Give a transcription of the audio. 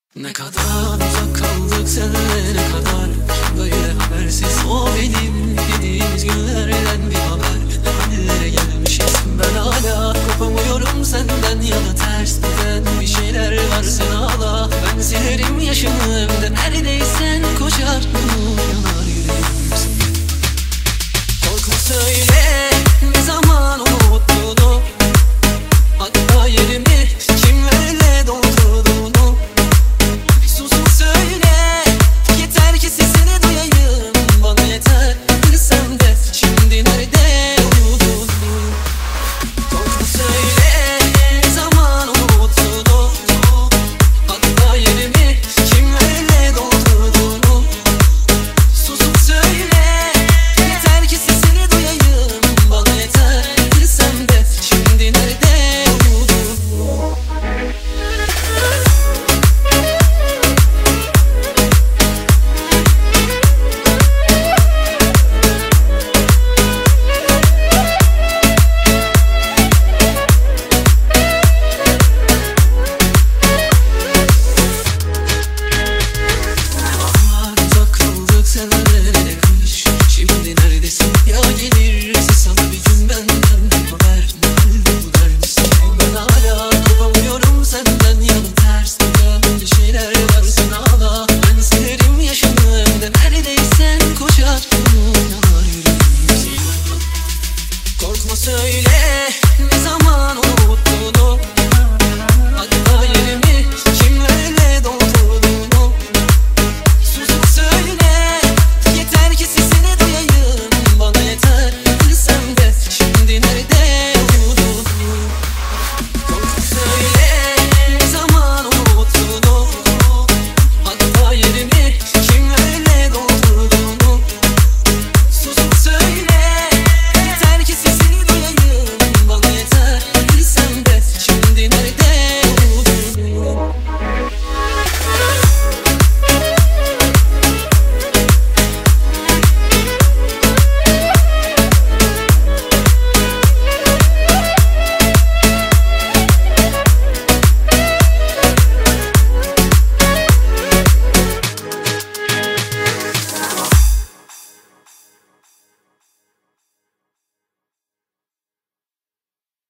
Ne kadar uzak kaldık senle, ne kadar böyle habersiz. O benim yediğimiz günlerden bir haber. Ne hallere gelmişiz, ben hala kopamıyorum senden. Ya da ters giden bir şeyler var, sen